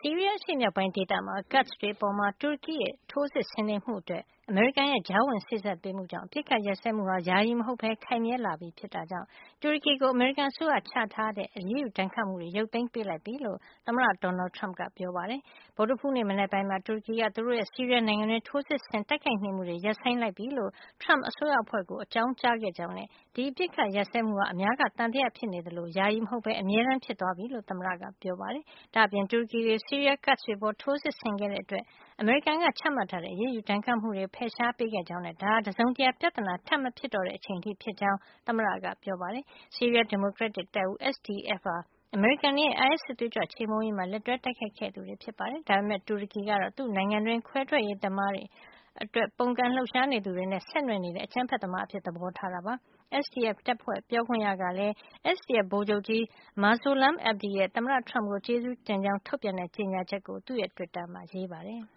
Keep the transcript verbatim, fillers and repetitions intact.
ဆီးရီးယားအရှေ့မြောက်ပိုင်းဒေသမှာ Kurds တွေအပေါ်တူရကီရဲ့ ထိုးစစ်ဆင်နေမှုအတွက် အမေရိကန်ရဲ့ ကြားဝင်စေ့စပ်ပေးမှုကြောင့် အပစ်အခတ်ရပ်စဲမှုဟာ ယာယီမဟုတ်ပဲ ခိုင်မြဲလာပြီဖြစ်တာကြောင့် တူရကီကို အမေရိကန်အစိုးရချထားတဲ့ အရေးယူဒဏ်ခတ်မှုတွေ ရုပ်သိမ်းပေးလိုက်ပြီလို့ သမ္မတ Donald Trump ကပြောပါတယ်။ ဗုဒ္ဓဟူးနေ့ မနက်ပိုင်းမှာ တူရကီက သူတို့ရဲ့ ဆီးရီးယားနိုင်ငံတွင်း ထိုးစစ်ဆင်တိုက်ခိုက်နေမှုတွေ ရပ်ဆိုင်းလိုက်ပြီလို့ Trump အစိုးရအဖွဲ့ကို အကြောင်းကြားခဲ့ကြောင်းနဲ့ ဒီအပစ်အခတ်ရပ်စဲမှုဟာ အများက သံသယဖြစ်နေသလို ယာယီမဟုတ်ပဲ အမြဲတမ်းဖြစ်သွားပြီလို့ သမ္မတက ပြောပါတယ်။ ဒါ့အပြင် တူရကီတွေ ဆီးရီးယား Kurds တွေအပေါ် ထိုးစစ်ဆင်ခဲ့တဲ့အတွက် အမေရိကန်က ချမှတ်ထားတဲ့ အရေးယူဒဏ်ခတ်မှုတွေ ဖယ်ရှားပေးခဲ့ကြောင်းနဲ့ ဒါဟာ တစုံတရာ ပြဿနာ ထပ်မဖြစ်တော့တဲ့ အချိန်အထိ ဖြစ်ကြောင်း သမ္မတက ပြောပါတယ်။ ဆီးရီးယား ဒီမိုကရက်တစ်တပ်ဦး S D F ဟာ အမေရိကန်တွေရဲ့ အိုင်အက်စ် စစ်သွေးကြွခြေမှုန်းရေးမှာ လက်တွဲတိုက်ခိုက်ခဲ့သူတွေ ဖြစ်ပါတယ်။ ဒါပေမယ့် တူရကီကတော့ သူ့နိုင်ငံတွင်း ခွဲထွက်ရေးသမားတွေအတွက် ပုန်ကန်လှုပ်ရှားနေသူတွေနဲ့ ဆက်နွယ်နေတဲ့ အကြမ်းဖက်သမားအဖြစ် သဘောထားတာပါ။ S D F တပ်ဖွဲ့ပြောခွင့်ရကလည်း S D F ဗိုလ်ချုပ်ကြီး Mazloum Abdi ရဲ့ သမ္မတ Trump ကို ကျေးဇူးတင်ကြောင်း ထုတ်ပြန်တဲ့ ကြေညာချက်ကို သူ့ရဲ့ တွစ်တာမှာ ရေးပါတယ်။